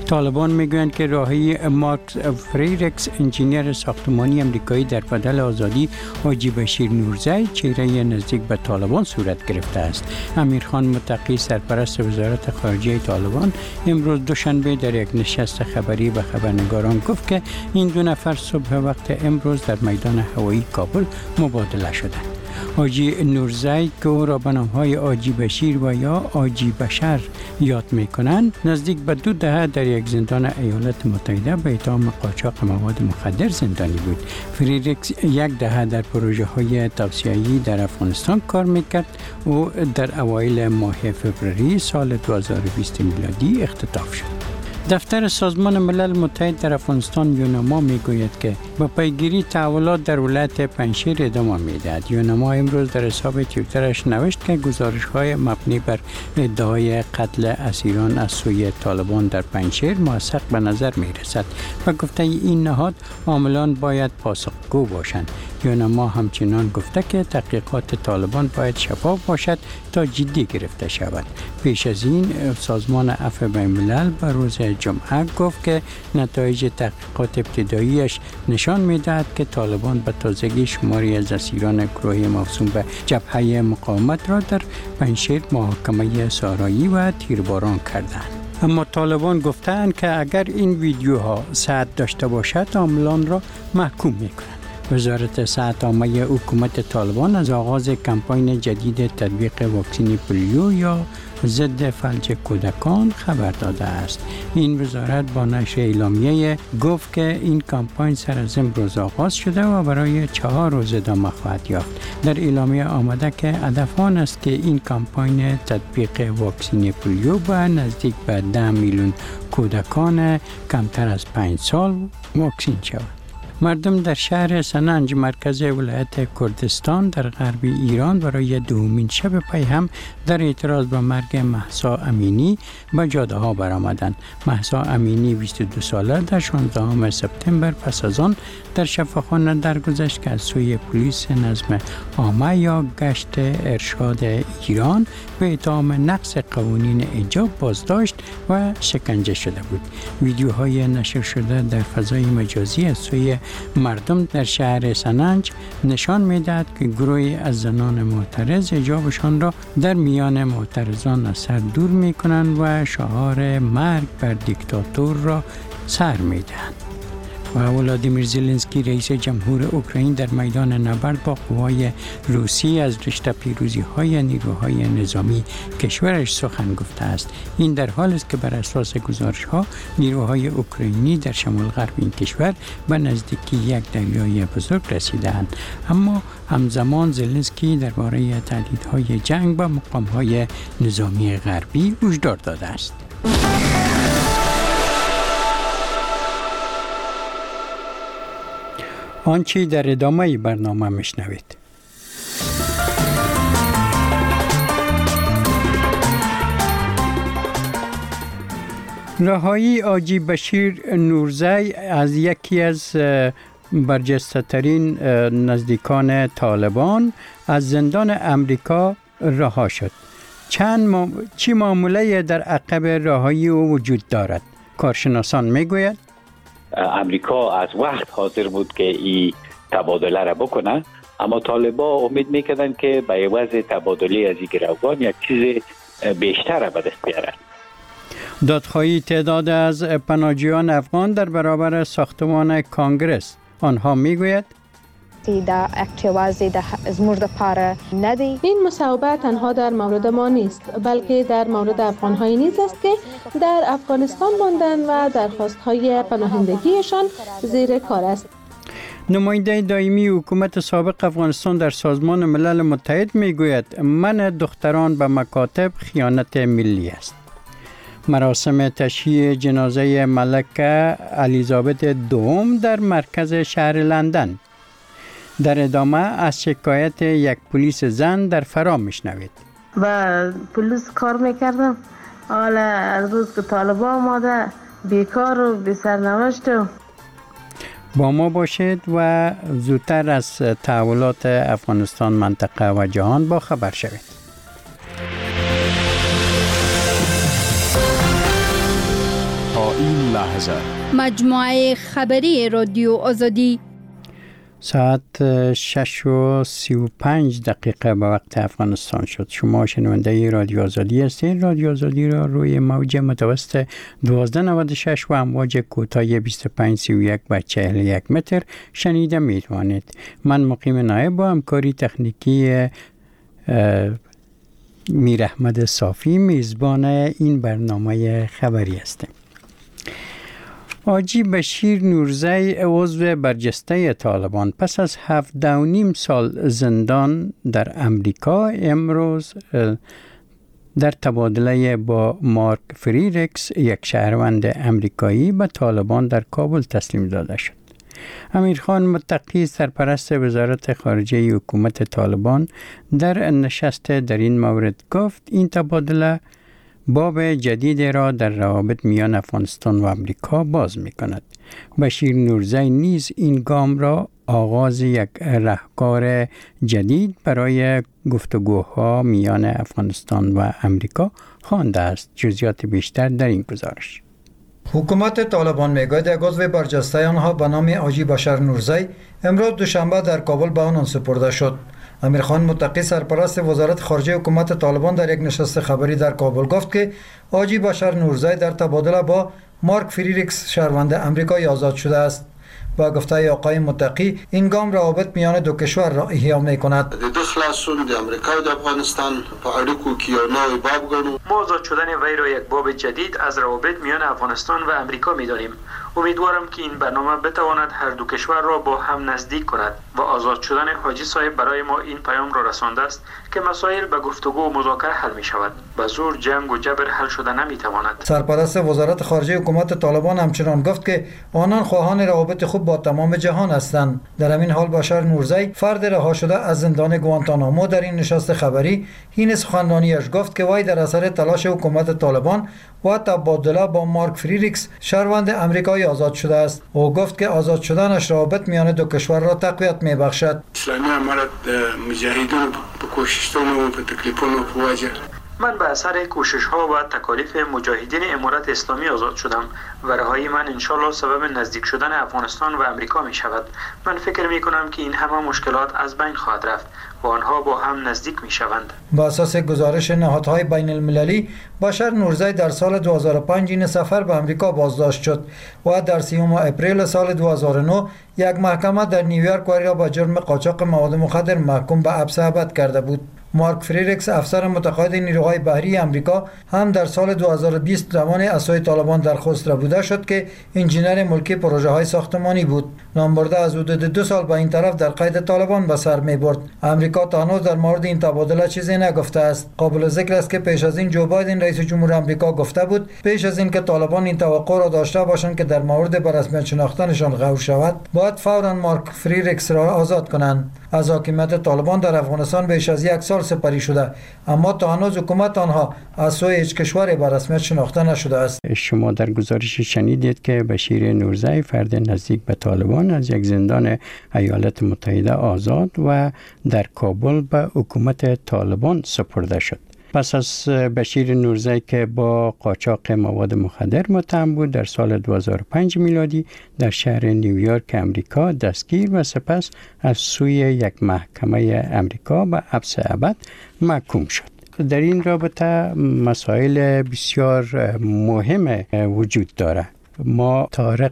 طالبان میگویند که راهی مارکس فریرکس انجینیر ساختمانی امریکایی در بدل آزادی حاجی بشیر نورزی چهره نزدیک به طالبان صورت گرفته است. امیرخان متقی سرپرست وزارت خارجه طالبان امروز دوشنبه در یک نشست خبری به خبرنگاران گفت که این دو نفر صبح وقت امروز در میدان هوایی کابل مبادله شدند. حاجی نورزی که او را به نام‌های حاجی بشیر و یا حاجی بشر یاد می‌کنند نزدیک به 2 دهه در یک زندان ایالات متحده به اتهام قاچاق مواد مخدر زندانی بود. فریرکس 1 دهه در پروژه‌های توسعه‌ای در افغانستان کار می‌کرد. او در اوایل ماه فوریه سال 2020 میلادی اختطاف شد. دفتر سازمان ملل متحد در افغانستان یونما میگوید که با پیگیری تحولات در ولایت پنجشیر ادامه میدهد. یونما امروز در حساب توییترش نوشت که گزارش‌های مبنی بر ادعای قتل اسیران از سوی طالبان در پنجشیر موثق به نظر میرسد و گفته این نهاد عاملان باید پاسخگو باشند. یونما همچنان گفته که تحقیقات طالبان باید شفاف باشد تا جدی گرفته شود. پیش از این سازمان عفو بین‌الملل به روز جمعه گفت که نتایج تحقیقات ابتداییش نشان می‌دهد که طالبان به تازگی شماری از اسیران گروه موسوم به جبهه مقاومت را در پنجشیر محاکمه سارایی و تیرباران کردند. اما طالبان گفتند که اگر این ویدیوها صحت داشته باشد عاملان را محکوم می‌کنند. وزارت صحت عامه حکومت طالبان از آغاز کمپاین جدید تطبیق واکسن پولیو یا ضد فلج کودکان خبر داده است. این وزارت با نشر اعلامیه گفت که این کمپاین سر از امروز آغاز شده و برای 4 روز ادامه خواهد یافت. در اعلامیه آمده که هدف آن است که این کمپاین تطبیق واکسن پولیو به نزدیک به 10 میلیون کودکان کمتر از 5 سال واکسن شود. مردم در شهر سننج مرکز ولایت کردستان در غرب ایران برای دومین شب پی هم در اعتراض به مرگ مهسا امینی به جاده ها برآمدند. مهسا امینی 22 ساله در 16 سپتامبر پس از آن در شفاخانه درگذشت که از سوی پلیس نظم عامه یا گشت ارشاد ایران به اتهام نقض قوانین حجاب بازداشت و شکنجه شده بود. ویدیوهای نشر شده در فضای مجازی از سوی مردم در شهر سننج نشان می‌دهد که گروهی از زنان معترض حجابشان را در میان معترضان از سر دور می‌کنند و شعار مرگ بر دیکتاتور را سر می‌دهند. و ولادیمیر زلنسکی رئیس جمهور اوکراین در میدان نبرد با قوای روسی از رشته پیروزی‌های نیروهای نظامی کشورش سخن گفته است. این در حالی است که بر اساس گزارش‌ها نیروهای اوکراینی در شمال غرب این کشور به نزدیکی یک دریای بزرگ رسیدند. اما همزمان زلنسکی درباره تهدیدهای جنگ با مقام‌های نظامی غربی هشدار داده است. آنچه در ادامه برنامه میشنوید. رهایی حاجی بشیر نورزی از یکی از برجسته‌ترین نزدیکان طالبان از زندان امریکا رها شد. چی معامله در عقب رهایی او وجود دارد؟ کارشناسان میگوید امریکا از وقت حاضر بود که این تبادله را بکنه، اما طالبا امید میکردن که به عوض تبادله از این گروگان یک چیز بیشتر را به دست بیارن. دادخواهی تعداد از پناهجویان افغان در برابر ساختمان کانگرس. آنها میگوید این مصوبه تنها در مورد ما نیست، بلکه در مورد افغان‌های نیز است که در افغانستان ماندن و درخواست‌های پناهندگیشان زیر کار است. نماینده دائمی حکومت سابق افغانستان در سازمان ملل متحد میگوید منع دختران به مکاتب خیانت ملی است. مراسم تشییع جنازه ملکه الیزابت دوم در مرکز شهر لندن. در ادامه از شکایت یک پلیس زن در فرا میشنوید. و پلیس کار میکردم، حالا از روز که طالبان آمده بیکار و بی سرنوشت. با ما باشید و زودتر از تحولات افغانستان، منطقه و جهان با خبر شوید. تا این لحظه مجموعه خبری رادیو آزادی ساعت 6:35 به وقت افغانستان شد. شما شنونده رادیو آزادی هستید. رادیو آزادی را روی موج متوسط 1296 و امواج کوتاه 2531 و 41 متر شنیده می توانید. من مقیم نایب با همکاری تکنیکی میر احمد صافی میزبان این برنامه خبری هستم. حاجی بشیر نورزی عضو برجسته طالبان پس از 7.5 سال زندان در امریکا امروز در تبادله با مارک فریرکس یک شهروند امریکایی به طالبان در کابل تسلیم داده شد. امیرخان متقی سرپرست وزارت خارجه حکومت طالبان در نشست در این مورد گفت این تبادله باب جدید را در روابط میان افغانستان و امریکا باز می کند. بشیر نورزی نیز این گام را آغاز یک راهکار جدید برای گفتگوها میان افغانستان و امریکا خوانده است. جزئیات بیشتر در این گزارش. حکومت طالبان میگوید یک عضو برجسته آنها به نام حاجی بشیر نورزی امروز دوشنبه در کابل به آنان سپرده شد. امیرخان متقی سرپرست وزارت خارجه حکومت طالبان در یک نشست خبری در کابل گفت که حاجی بشیر نورزی در تبادله با مارک فریرکس شهروند امریکایی آزاد شده است. با گفته آقای متقی این گام روابط میان دو کشور را احیا می‌کند. د خلاصون د امریکا و د افغانستان په اړیکو کې یو نوی باب ګڼو. ما آزاد شدن وی را یک باب جدید از روابط میان افغانستان و امریکا می‌دانیم. امیدوارم که این برنامه بتواند هر دو کشور را با هم نزدیک کند و آزاد شدن حاجی صاحب برای ما این پیام را رسانده است که مسائل به گفتگو و مذاکره حل می شود. به زور جنگ و جبر حل شده نمی تواند. سرپرست وزارت خارجه حکومت طالبان همچنان گفت که آنان خواهان روابط خوب با تمام جهان هستند. در همین حال بشیر نورزی فرد رها شده از زندان گوانتانامو در این نشست خبری این سخنرانیش گفت که وی در اثر تلاش حکومت طالبان و تبادله با مارک فریرکس شهروند امریکایی آزاد شده است. او گفت که آزاد شدنش روابط میان دو کشور را تقویت میبخشد. اسلامی امارت مجاهدین به کوششونو و به تکلیفونو په وجه من به اثر کوشش ها و تکالیف مجاهدین امارت اسلامی آزاد شدم و رهایی من انشالله سبب نزدیک شدن افغانستان و امریکا می شود. من فکر می کنم که این همه مشکلات از بین خواهد رفت و آنها با هم نزدیک می شوند. با اساس گزارش نهادهای بین المللی بشیر نورزی در سال 2005 این سفر به امریکا بازداشت شد و در 30 اپریل سال 2009 یک محکمه در نیویورک وی را به جرم قاچاق مواد مخدر محکوم به حبس ابد کرده بود. مارک فریرکس افسر متقاعد نیروهای بحری امریکا هم در سال 2020 زمان اسای طالبان در خسرو بوده شد که انجینر ملکی پروژه های ساختمانی بود. نامبرده از حدود 2 سال به این طرف در قید طالبان به سر می برد. امریکا تا هنوز در مورد این تبادله چیزی نگفته است. قابل ذکر است که پیش از این جو بایدن رئیس جمهور امریکا گفته بود پیش از این که طالبان این توقع را داشته باشند که در مورد به رسمیت شناختنشان غور شود باید فوراً مارک فریرکس را آزاد کنند. از حاکمیت طالبان در افغانستان بیش از 1 سال سپری شده اما تا هنوز حکومت آنها از سوی هیچ کشوری به رسمیت شناخته نشده است. شما در گزارش شنیدید که بشیر نورزی فرد نزدیک به طالبان از یک زندان ایالات متحده آزاد و در کابل به حکومت طالبان سپرده شد. پس از بشیر نورزی که با قاچاق مواد مخدر متهم بود در سال 2005 میلادی در شهر نیویورک امریکا دستگیر و سپس از سوی یک محکمه امریکا به حبس ابد محکوم شد. در این رابطه مسائل بسیار مهم وجود دارد. ما طارق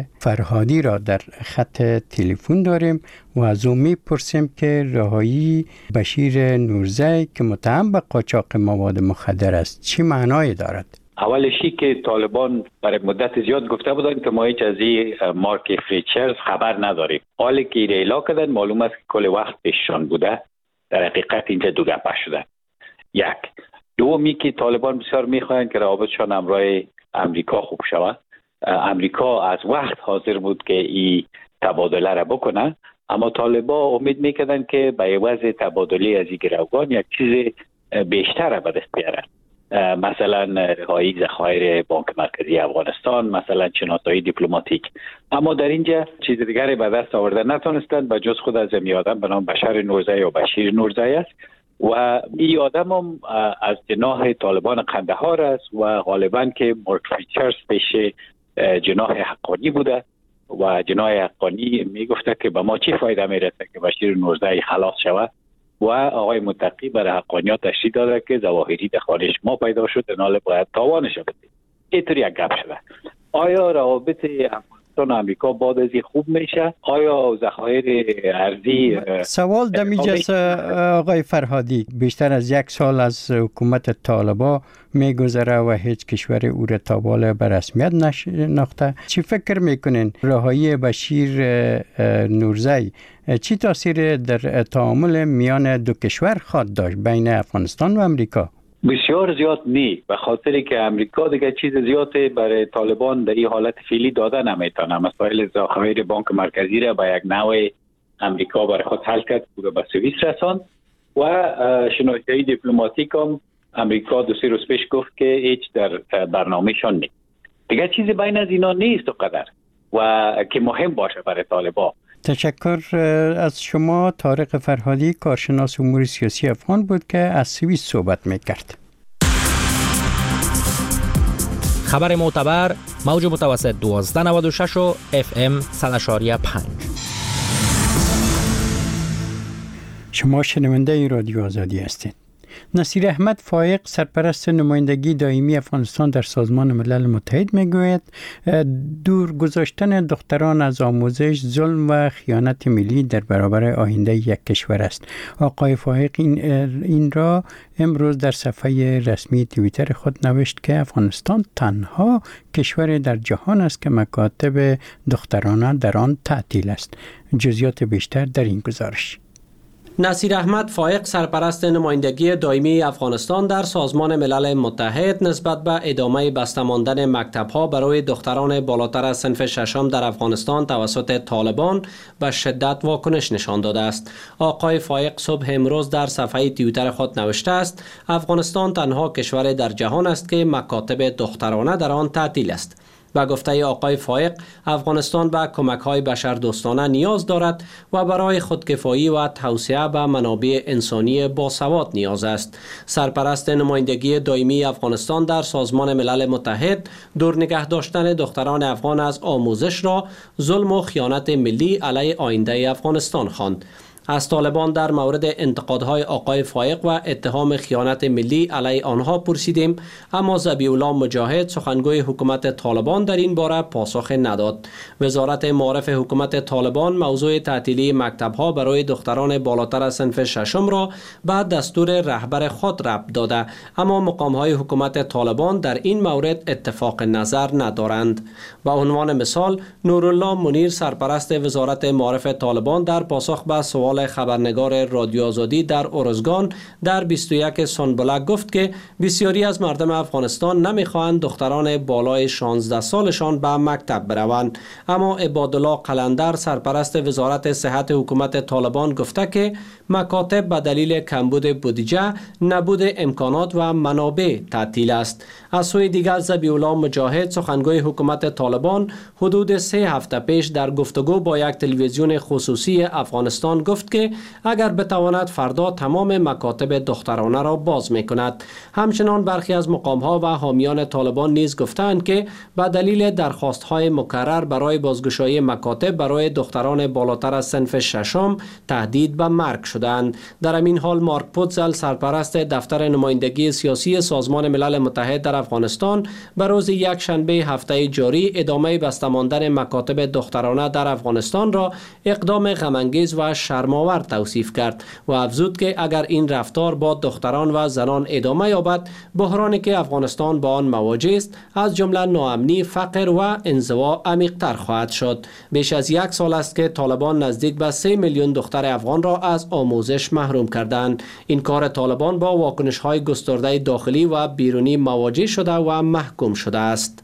فرهادی را در خط تلفن داریم و از او میپرسیم که رهایی بشیر نورزی که متهم به قاچاق مواد مخدر است چی معنای دارد؟ اولشی که طالبان برای مدت زیاد گفته بودند که ما هیچ از این مارک فریرکس خبر نداریم. حالی که ایره اعلام کردن معلوم است که کل وقت پیششان بوده. در حقیقت اینجا دو گپه شده. یک. دومی که طالبان بسیار میخواهند که روابطشان همراه امریکا خوب شود. امریکا از وقت حاضر بود که این تبادله را بکنه اما طالبان امید میکردن که به عوض تبادله از این گروگان یک چیز بیشتر را به دست بیارن. مثلا رهایی ذخایر بانک مرکزی افغانستان، مثلا شناسایی دیپلماتیک. اما در اینجا چیز دیگری به دست آورده نتونستند به جز خود از می آدم به نام بشیر نورزی و بشیر نورزی است و این آدم هم از جناح طالبان قندهار است و غالبا که مارک ریچاردز پیش جناح حقانی بوده و جناح حقانی میگفته که به ما چه فایده میرسه که بشیر نورزی خلاص شود و آقای متقی برای حقانیات تشریح داده که ظواهری در خارج ما پیدا شد نال باید تاوانش بدیم. اینطوری یک گپ شده. آیا روابط افغانستان و امریکا بعد از این خوب میشه؟ آیا ذخایر ارزی سوال دمیجاست آقای فرهادی، بیشتر از 1 سال از حکومت طالبان میگذره و هیچ کشور او را تا بالا به رسمیت نشناخته. چی فکر میکنین رهایی بشیر نورزی چی تاثیر در تعامل میان دو کشور خواهد داشت بین افغانستان و امریکا؟ بسیار زیاد نی، به خاطر که امریکا دیگه چیز زیادی برای طالبان در این حالت فعلی داده نمیتونه. مسائل ذخایر بانک مرکزی را به یک نوع امریکا برای خود حل کرد، پورا به سوئیس رساند و شناسایی دیپلماتیک هم امریکا 2-3 روز پیش گفت که هیچ در برنامه‌شان نیست. دیگه چیزی بین از اینا نیست و قدر و که مهم باشه برای طالبان. تشکر از شما. طارق فرهادی، کارشناس امور سیاسی افغان بود که از سوئیس صحبت میکرد. خبر معتبر موج متوسط 1296 و FM 100.5. شما شنونده رادیو آزادی هستید. نصیر احمد فایق، سرپرست نمایندگی دائمی افغانستان در سازمان ملل متحد میگوید دور گذاشتن دختران از آموزش ظلم و خیانت ملی در برابر آینده یک کشور است. آقای فایق این را امروز در صفحه رسمی توییتر خود نوشت که افغانستان تنها کشور در جهان است که مکاتب دخترانه در آن تعطیل است. جزئیات بیشتر در این گزارش. نصیر احمد فایق، سرپرست نمایندگی دائمی افغانستان در سازمان ملل متحد، نسبت به ادامه بسته ماندن مکتب‌ها برای دختران بالاتر از صنف ششم در افغانستان توسط طالبان به شدت واکنش نشان داده است. آقای فایق صبح امروز در صفحه توییتر خود نوشته است افغانستان تنها کشور در جهان است که مکاتب دخترانه در آن تعطیل است. و گفته آقای فایق، افغانستان به کمک‌های بشردوستانه نیاز دارد و برای خودکفایی و توسعه به منابع انسانی باسواد نیاز است. سرپرست نمایندگی دائمی افغانستان در سازمان ملل متحد دور نگه داشتن دختران افغان از آموزش را ظلم و خیانت ملی علیه آینده افغانستان خواند. از طالبان در مورد انتقادهای آقای فایق و اتهام خیانت ملی علیه آنها پرسیدیم، اما ذبیح الله مجاهد، سخنگوی حکومت طالبان، در این باره پاسخ نداد. وزارت معارف حکومت طالبان موضوع تعطیلی مکتب‌ها برای دختران بالاتر از صنف ششم را به دستور رهبر خود ربط داده، اما مقام‌های حکومت طالبان در این مورد اتفاق نظر ندارند. به عنوان مثال، نورالله منیر، سرپرست وزارت معارف طالبان، در پاسخ به سوال خبرنگار رادیو آزادی در اورزگان در 21 سنبله گفت که بسیاری از مردم افغانستان نمیخواهند دختران بالای 16 سالشان به مکتب بروند، اما عبادالله قلندر، سرپرست وزارت صحت حکومت طالبان، گفته که مکاتب به دلیل کمبود بودجه، نبود امکانات و منابع تعطیل است. از سوی دیگر ذبیح الله مجاهد، سخنگوی حکومت طالبان، حدود 3 هفته پیش در گفتگو با یک تلویزیون خصوصی افغانستان گفت که اگر بتواند فردا تمام مکاتب دخترانه را باز میکند. همچنان برخی از مقام‌ها و حامیان طالبان نیز گفتند که به دلیل درخواست‌های مکرر برای بازگشایی مکاتب برای دختران بالاتر از صنف ششم تهدید به مرگ شدند. در همین حال مارک پوتزل، سرپرست دفتر نمایندگی سیاسی سازمان ملل متحد در افغانستان، به روز یک شنبه هفته جاری ادامه بسته ماندن مکاتب دخترانه در افغانستان را اقدام غم‌انگیز و شرم‌آور توصیف کرد و افزود که اگر این رفتار با دختران و زنان ادامه یابد، بحرانی که افغانستان با آن مواجه است، از جمله ناامنی، فقر و انزوا عمیق‌تر خواهد شد. بیش از 1 سال است که طالبان نزدیک به 3 میلیون دختر افغان را از آموزش محروم کردند. این کار طالبان با واکنش‌های گسترده داخلی و بیرونی مواجه شده و محکوم شده است.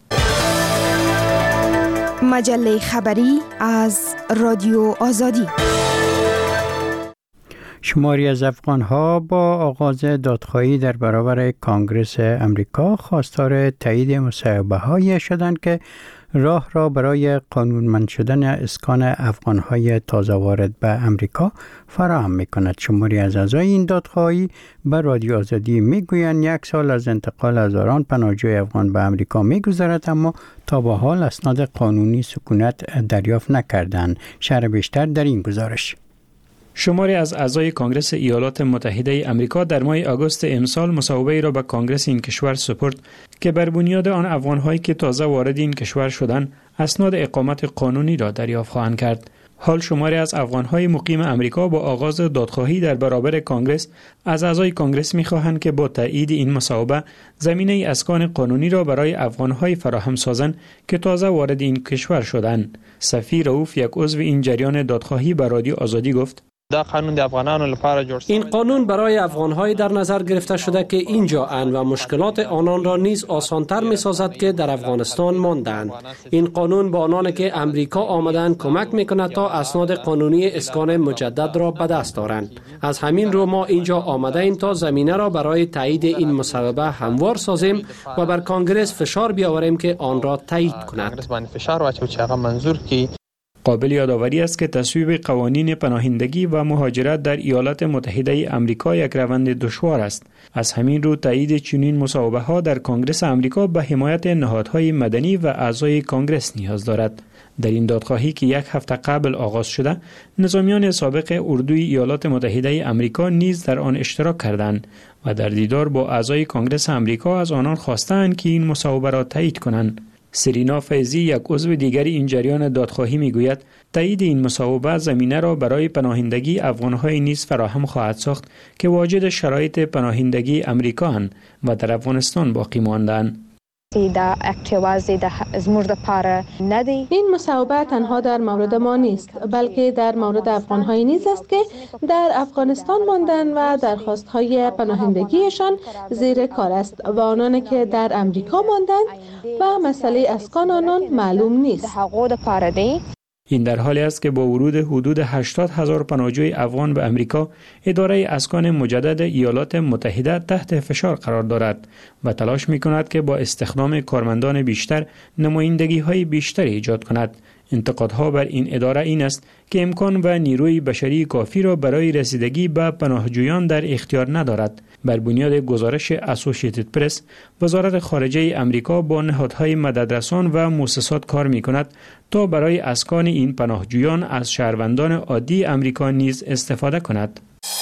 مجله خبری از رادیو آزادی. شماری از افغان‌ها با آغاز دادخواهی در برابر کنگره امریکا خواستار تایید مصوبه‌هایی شدند که راه را برای قانونمند شدن اسکان افغان‌های تازه وارد به امریکا فراهم می‌کند. شماری از اعضای این دادخواهی به رادیو آزادی می‌گویند 1 سال از انتقال هزاران پناهجوی افغان به امریکا می‌گذرد، اما تا به حال اسناد قانونی سکونت دریافت نکردند. شرح بیشتر در این گزارش. شماری از اعضای کنگره ایالات متحده آمریکا در ماه آگوست امسال مصوبه‌ای را به کنگره این کشور سپرد که بر بنیاد آن افغان‌هایی که تازه وارد این کشور شدند اسناد اقامت قانونی را دریافت خواهند کرد. حال شماری از افغان‌های مقیم امریکا با آغاز دادخواهی در برابر کنگره از اعضای کنگره می‌خواهند که با تایید این مصوبه زمینه اسکان قانونی را برای افغان‌های فراهم سازند که تازه وارد این کشور شدند. صفی رؤوف، یک عضو این جریان دادخواهی، به رادیو آزادی گفت: این قانون برای افغان‌های در نظر گرفته شده که اینجا اند و مشکلات آنان را نیز آسان‌تر می‌سازد که در افغانستان ماندند. این قانون به آنانی که امریکا آمدند کمک می‌کند تا اسناد قانونی اسکان مجدد را به دست آورند. از همین رو ما اینجا آمده ایم تا زمینه را برای تایید این مصوبه هموار سازیم و بر کنگره فشار بیاوریم که آن را تایید کند. قابل یادآوری است که تصویب قوانین پناهندگی و مهاجرت در ایالات متحده آمریکا یک روند دشوار است. از همین رو تایید چنین مصوبه‌ها در کنگره آمریکا به حمایت نهادهای مدنی و اعضای کنگره نیاز دارد. در این دادخواهی که 1 هفته قبل آغاز شده، نظامیان سابق اردوی ایالات متحده آمریکا نیز در آن اشتراک کردند و در دیدار با اعضای کنگره آمریکا از آنان خواستند که این مصوبه را تایید کنند. سرینا فیضی، یک عضو دیگر این جریان دادخواهی، میگوید تایید این مصوبه زمینه را برای پناهندگی افغان‌های نیز فراهم خواهد ساخت که واجد شرایط پناهندگی امریکا هستند و در افغانستان باقی ماندند. این مصوبه تنها در مورد ما نیست، بلکه در مورد افغان‌های نیز است که در افغانستان ماندند و درخواست‌های پناهندگیشان زیر کار است و آنانی که در امریکا ماندند و مسئله اسکان آنان معلوم نیست. این در حالی است که با ورود حدود 80,000 پناهجوی افغان به امریکا، اداره اسکان مجدد ایالات متحده تحت فشار قرار دارد و تلاش می‌کند که با استخدام کارمندان بیشتر نمایندگی‌های بیشتری ایجاد کند. انتقادها بر این اداره این است که امکان و نیروی بشری کافی را برای رسیدگی به پناهجویان در اختیار ندارد. بر بنیاد گزارش اسوسییتد پرس، وزارت خارجه امریکا با نهادهای مددرسان و مؤسسات کار می‌کند تا برای اسکان این پناهجویان از شهروندان عادی امریکا نیز استفاده کند.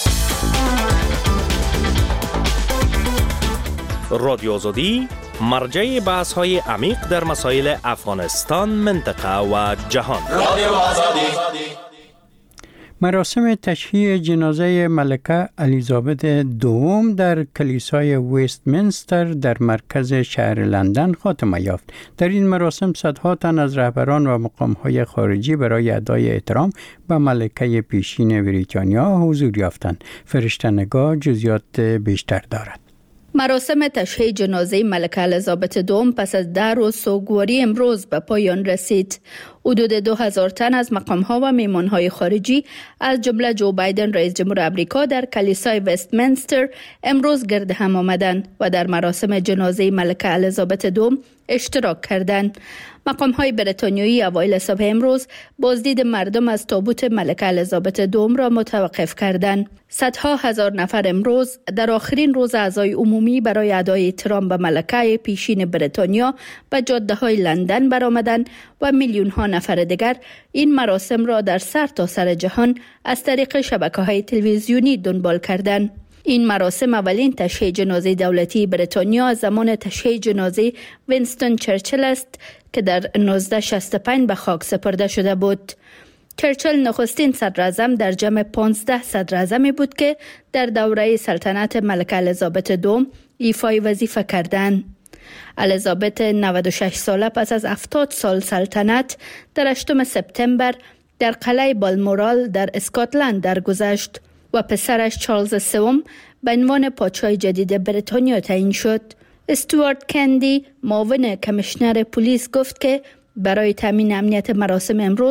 رادیو آزادی مرجع بحث‌های عمیق در مسائل افغانستان، منطقه و جهان. رادیو آزادی. مراسم تشییع جنازه ملکه الیزابت دوم در کلیسای وستمینستر در مرکز شهر لندن خاتمه یافت. در این مراسم صدها تن از رهبران و مقام‌های خارجی برای ادای احترام به ملکه پیشین بریتانیا حضور یافتند. فرشته نگاه جزئیات بیشتر دارد. مراسم تشییع جنازه ملکه الیزابت دوم پس از 10 روز سوگواری امروز به پایان رسید. حدود 2000 تن از مقام‌ها و میهمان‌های خارجی از جمله جو بایدن رئیس جمهور آمریکا در کلیسای وستمینستر امروز گرد هم آمدند و در مراسم جنازه ملکه الیزابت دوم اشتراک کردند. مقام‌های بریتانیایی اوایل صبح امروز بازدید مردم از تابوت ملکه الیزابت دوم را متوقف کردند. صدها هزار نفر امروز در آخرین روز عزای عمومی برای ادای احترام به ملکه پیشین بریتانیا به جاده‌های لندن برآمدند و میلیون‌ها نفر دیگر این مراسم را در سرتاسر جهان از طریق شبکه‌های تلویزیونی دنبال کردند. این مراسم اولین تشییع جنازه دولتی بریتانیا از زمان تشییع جنازه وینستون چرچیل است که در 1965 به خاک سپرده شده بود. چرچیل نخستین صدراعظم در جمع 15 صدراعظمی بود که در دوره سلطنت ملکه الیزابت دوم ایفای وظیفه کردند. الیزابت 96 ساله پس از 70 سال سلطنت در 8 سپتامبر در قلعه بالمورال در اسکاتلند درگذشت و پسرش چارلز سوم به عنوان پادشاه جدید بریتانیا تعیین شد. استوارت کندی، معاون کمیشنر پلیس، گفت که برای تامین امنیت مراسم امروز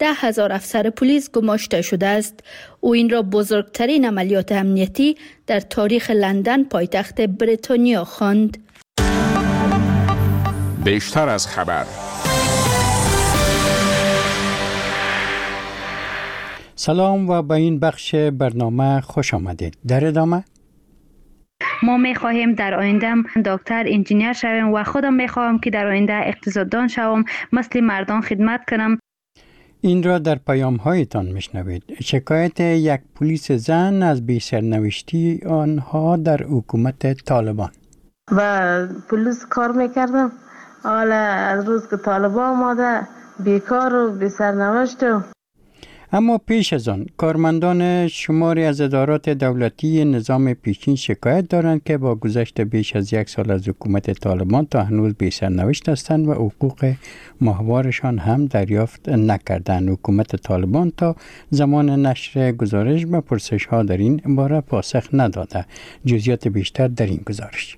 10,000 افسر پلیس گماشته شده است. او این را بزرگترین عملیات امنیتی در تاریخ لندن پایتخت بریتانیا خواند. بیشتر از خبر. سلام و به این بخش برنامه خوش آمدید. در ادامه ما میخواهیم در آینده دکتر انجینیر شویم و خودم میخواهم که در آینده اقتصاددان شوم، مثل مردان خدمت کنم. این را در پیام هایتان میشنوید. شکایت یک پلیس زن از بی سرنوشتی آنها در حکومت طالبان. و پلیس کار میکردم، حالا از روز که طالبان آمده بیکار و بی سرنوشت. اما پیش از آن کارمندان شماری از ادارات دولتی نظام پیشین شکایت دارند که با گذشت بیش از 1 سال از حکومت طالبان تا هنوز بی سرنوشت هستند و حقوق ماهوارشان هم دریافت نکردند. حکومت طالبان تا زمان نشر گزارش به پرسش ها در این باره پاسخ نداده. جزئیات بیشتر در این گزارش.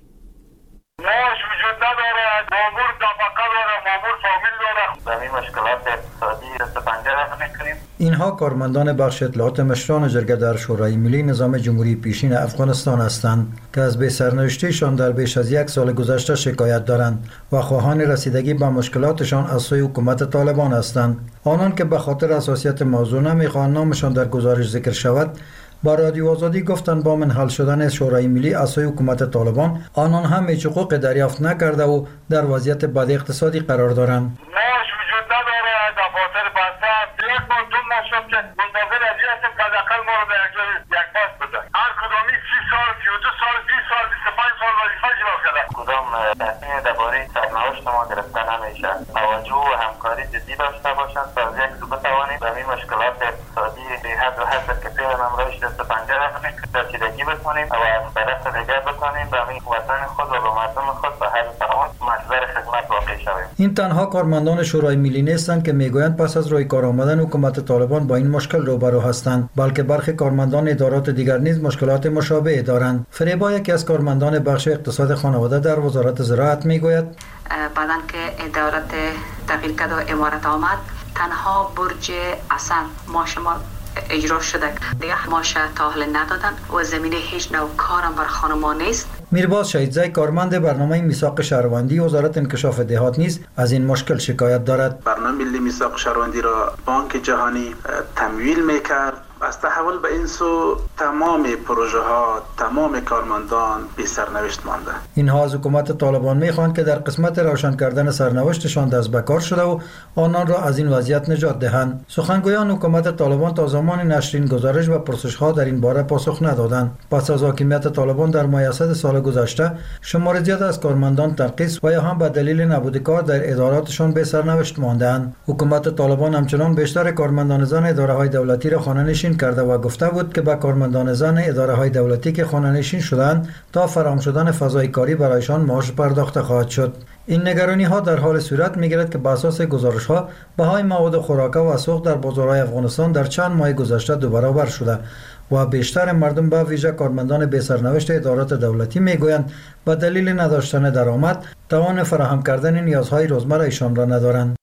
معاش وجود نداره، مامور طبقه داره، مامور فامیل داره. به این مشکلات اقتصادی دست پنجه رفت میکنیم. اینها کارمندان بخش اطلاعات مشران جرگه در شورای ملی نظام جمهوری پیشین افغانستان هستند که از بی سرنوشتیشان در بیش از 1 سال گذشته شکایت دارند و خواهان رسیدگی به مشکلاتشان از سوی حکومت طالبان هستند. آنان که به خاطر حساسیت موضوع نمیخواهند نامشان در گزارش ذکر شود، با رادیو آزادی گفتند با منحل شدن شورای ملی از سوی حکومت طالبان آنان هم هیچ حقوق دریافت نکرده و در وضعیت بد اقتصادی قرار دارند. معاش وجود نداره، دفاتر بسته است. یک بار دو ماه شد که منتظر از این هستیم که حداقل ما رو به یک پاس بده. هر کدامی 30 سال، 32 سال، 20 سال، 25 سال وظیفه اجرا کرده. کدام تصمیم درباره سرنوشت ما گرفته نمیشه. توجه و همکاری جدی داشته باشند تا از یک سو بتوانیم به این مشکلات اقتصادی حد و حد که فعلا امروز دست پنجه رفتیم رسیدگی بکنیم و از طرف دیگر بکنیم به این وطن خود و به مردم خود به هر توان محضر خدمت واقع شویم. این تنها کارمندان شورای ملی نیستند که میگویند پس از روی کار آمدن حکومت طالبان با این مشکل روبرو هستند، بلکه برخی کارمندان ادارات دیگر نیز مشکلات مشابه دارند. فریبا یکی از کارمندان بخش اقتصاد خانواده در وزارت زراعت میگوید بعدن که ادارات تغییر کرد و امارت آمد، تنها برج اصل ماش ما اجرا شده، دیگه ماش تاهل ندادن و زمینه هیچ نوع کارم بر خانمان نیست. میرباز شهیدزی کارمند برنامه میثاق شهروندی وزارت انکشاف دهات نیز از این مشکل شکایت دارد. برنامه ملی میثاق شهروندی را بانک جهانی تمویل میکرد. از تحول به این سو تمام پروژه ها، تمام کارمندان بی سرنوشت مانده. اینها از حکومت طالبان میخواهند که در قسمت روشن کردن سرنوشتشان دست به کار شده و آنان را از این وضعیت نجات دهند. سخنگویان حکومت طالبان تا زمان نشر این گزارش و پرسش ها در این باره پاسخ ندادند. پس از حاکمیت طالبان در ماه اسد سال گذشته شمار زیاد از کارمندان تنقیص و یا هم به دلیل نبود کار در اداراتشان به سرنوشت مانده‌اند. حکومت طالبان همچنان بیشتر کارمندان زن اداره‌های دولتی را خانه‌نشین کرده و گفته بود که به کارمندان زن اداره‌های دولتی که خانه‌نشین شدند تا فراهم شدن فضای کاری برایشان معاش پرداخته خواهد شد. این نگرانی‌ها در حال صورت می‌گیرد که بر اساس گزارش‌ها بهای مواد خوراک و سوخت در بازارهای افغانستان در چند ماه گذشته 2 برابر شده و بیشتر مردم به ویژه کارمندان به سرنوشت ادارات دولتی میگویند به دلیل نداشتن درآمد توان فراهم کردن نیازهای روزمره ایشان را ندارند.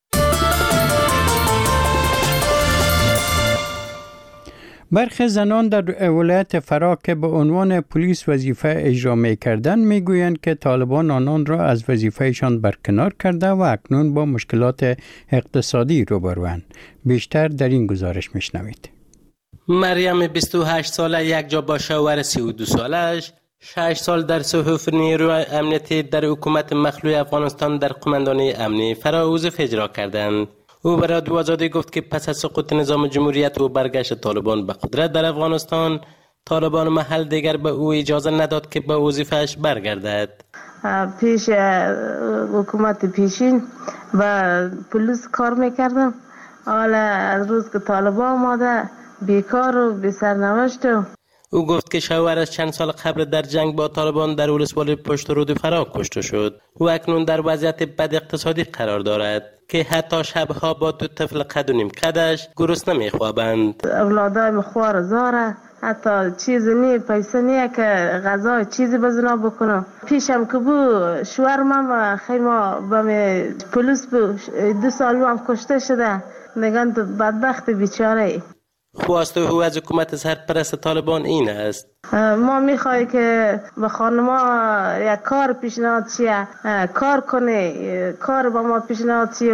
برخی زنان در ولایت فرا که به عنوان پلیس وظیفه اجرا می‌کردند میگویند که طالبان آنان را از وظیفهشان برکنار کرده و اکنون با مشکلات اقتصادی روبروند. بیشتر در این گزارش میشنوید. مریم 28 ساله یک جا با شوهر 32 سالش 6 سال در صحف نیروی امنیتی در حکومت مخلوع افغانستان در قماندانی امنی فرا وظیفه اجرا کردند. او به رادیو آزادی گفت که پس از سقوط نظام جمهوریت و برگشت طالبان به قدرت در افغانستان، طالبان محل دیگر به او اجازه نداد که به وظیفه‌اش برگردد. پیش حکومت پیشین و پلیس کار میکردم، حالا از روز که طالبان آمده بیکار و بی سرنوشت. او گفت که شوهرش چند سال قبل در جنگ با طالبان در ولسوالی پشت رود فرا کشته شد و اکنون در وضعیت بد اقتصادی قرار دارد که حتی شبها با 2 طفل قد و نیم قدش گرسنه میخوابند. اولادای مخوار زاره، حتی چیزی نی پیسه نیه که غذا چیزی بزنا بکنم. پیشم که بو شوهر من خیلی ما با پلیس بو 2 سال هم کشته شده. میگن تو بدبخت بیچاره ای. خواست او از حکومت سرپرست طالبان این است. ما میخوایی که به خانما یک کار پیشنهاد چیه، کار کنه، کار با ما پیشنهاد چیه،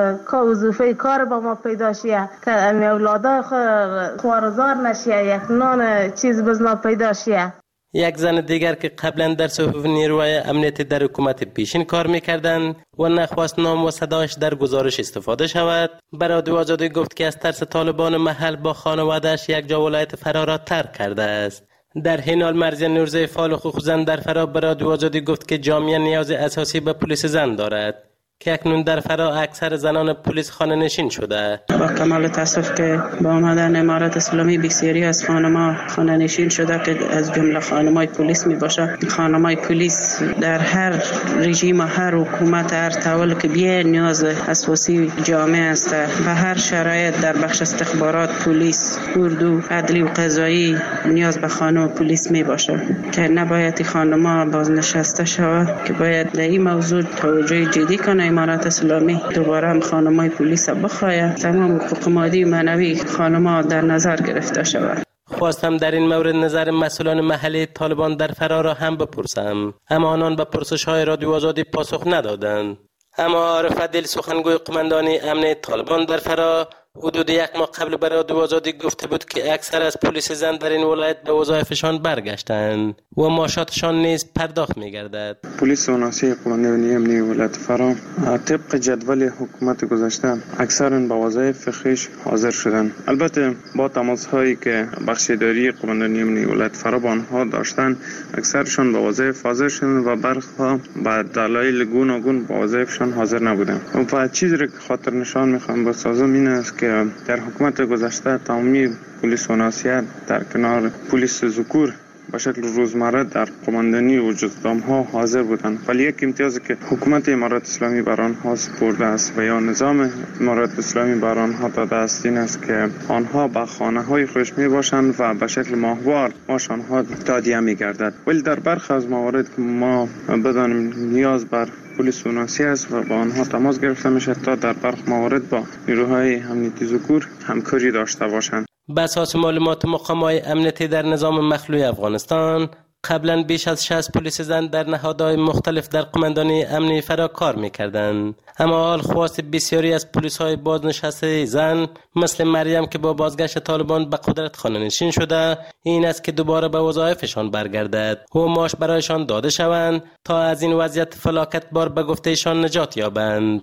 وظیفه کار با ما پیدا شیه که اولادا خوارزار نشیه، یک نان چیز بزنا پیدا شیه. یک زن دیگر که قبلا در صفوف نیروهای امنیتی در حکومت پیشین کار میکردند و نخواست نام و صدایش در گزارش استفاده شود، به رادیو آزادی گفت که از ترس طالبان محل با خانواده‌اش یک جا ولایت فرا را ترک کرده است. در حین حال مرزیه نورزی فعال حقوق زن در فرا به رادیو آزادی گفت که جامعه نیاز اساسی به پلیس زن دارد که اکنون در فرا اکثر زنان پلیس خانه نشین شده. با کمال تاسف که با آمدن امارت اسلامی بسیاری از خانم‌ها خانه نشین شده که از جمله خانم‌های پلیس می باشه. خانم‌های پلیس در هر رژیم و هر حکومت هر طول که بیه نیاز اساسی جامعه است. به هر شرایط در بخش استخبارات پلیس، اردو، عدلی و قضایی نیاز به خانم پلیس می باشه که نباید خانم‌ها بازنشسته شود که باید در این موضوع توجه جدی کنه. امارت اسلامی دوباره هم خانم‌های پلیس بخواهد تمام حقوق مادی و معنوی خانم‌ها در نظر گرفته شود. خواستم در این مورد نظر مسئولان محلی طالبان در فرا را هم بپرسم، اما آنان به پرسش‌های رادیو آزادی پاسخ ندادند. اما عارف عدل سخنگوی قماندانی امنیت طالبان در فرا حدود یک ماه قبل به رادیو آزادی گفته بود که اکثر از پلیس زن در این ولایت به وظایفشان برگشتند و معاشاتشان نیز پرداخت می‌گردد. پلیس وناسی قماندانی امنیت ولایت فرا طبق جدول حکومت گذشته اکثرا به وظایف خویش حاضر شدند. البته با تماس‌هایی که بخشیداری قماندانی امنیت ولایت فرا با آنها داشتند اکثرشان به وظایف حاضر شدند و برخی به دلایل گوناگون به وظایفشان حاضر نبودند. و چیزی را که خاطر نشان می‌خوام بسازم این است که در حکومت گذشته تمامی پلیس وناسیت در کنار پلیس ذکور به شکل روزمره در قماندانی و جزدام‌ها حاضر بودند، ولی یک امتیازی که حکومت امارت اسلامی بر آنها سپرده است و یا نظام امارت اسلامی بر آنها داده است این است که آنها به خانه‌های خودش میباشند و به شکل ماهوار معاش آنها تادیه می‌گردد. ولی در برخی از موارد که ما بدانیم نیاز بر پلیس وناسی است و با آنها تماس گرفته میشه تا در برخی موارد با نیروهای امنیتی ذکور همکاری داشته باشند. بر اساس معلومات مقام‌های امنیتی در نظام مخلوع افغانستان قبلا بیش از 60 پلیس زن در نهادهای مختلف در قماندانی امنی فرا کار می‌کردند، اما حال خواست بسیاری از پلیس‌های بازنشسته زن مثل مریم که با بازگشت طالبان به قدرت خانه نشین شده این است که دوباره به وظایفشان برگردد و معاش برایشان داده شوند تا از این وضعیت فلاکت بار به گفتهشان نجات یابند.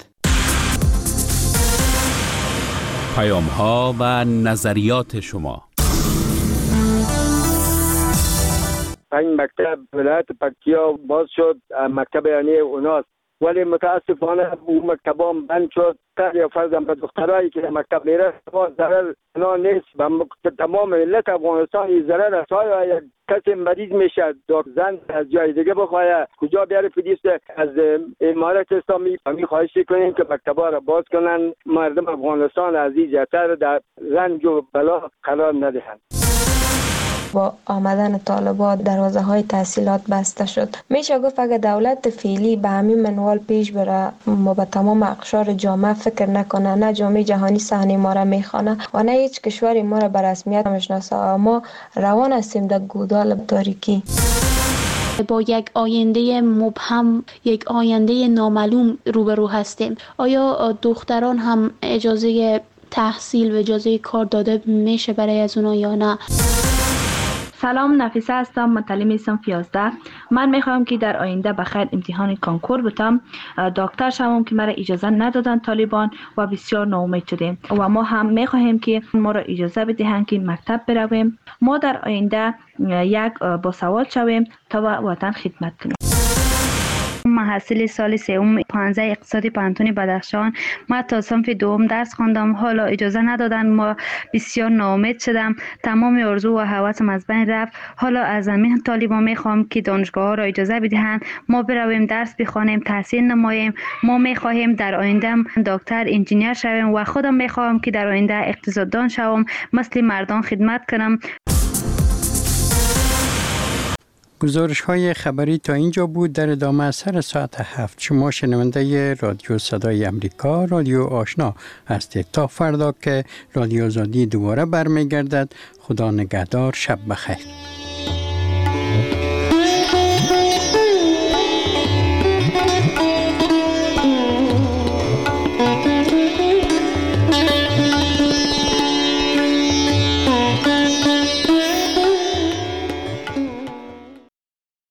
پیام‌ها و نظریات شما. این مکتب ولایت پکتیا باز شد، مکتب یعنی اوناست، ولی متاسفانه اون مکتب هم بند شد. یا فرضاً به دخترایی که مکتب میره ضرر نیست، به تمام ملت افغانستان ضرر است. یک کسی مریض میشه زن از جای دیگه بخواه کجا بیاره پلیس از امارت اسلامی می خواهش کنیم که مکتبا را باز کنن، مردم افغانستان عزیز جاتر در رنج و بلا قرار ندهند. با آمدن طالبان دروازه های تحصیلات بسته شد. میشه گفت اگر دولت فعلی به همین منوال پیش بره ما به تمام اقشار جامعه فکر نکنه، نه جامعه جهانی صحنه ما را میخوانه و نه هیچ کشوری ما را به رسمیت میشناسه، ما روان هستیم در گودال تاریکی. با یک آینده مبهم، یک آینده نامعلوم روبرو هستیم. آیا دختران هم اجازه تحصیل و اجازه کار داده میشه برای از اونا یا نه؟ سلام، نفیسه هستم، متعلم صنف 11. من میخوام که در آینده بخیر امتحان کنکور بتم، دکتر شوم که مرا اجازه ندادن طالبان و بسیار ناامید شدیم و ما هم میخواهیم که ما را اجازه بدهند که مکتب برویم، ما در آینده یک باسواد شویم تا وطن خدمت کنیم. محصل سال سوم 15 اقتصادی پانتون بدخشان. من تا صنف دوم درس خواندم، حالا اجازه ندادن، ما بسیار ناامید شدم، تمام آرزو و هوسم از بین رفت. حالا از همین طالبان میخوام که دانشگاه ها را اجازه بدهند ما برویم درس بخوانیم، تحصیل نماییم. ما میخواهیم در آینده دکتر انجینیر شویم و خودم میخوام که در آینده اقتصاددان شوم، مثل مردان خدمت کنم. گزارش های خبری تا اینجا بود. در ادامه سر ساعت 7 شما شنونده رادیو صدای امریکا، رادیو آشنا هستید. تا فردا که رادیو آزادی دوباره برمیگردد. خدا نگهدار. شب بخیر.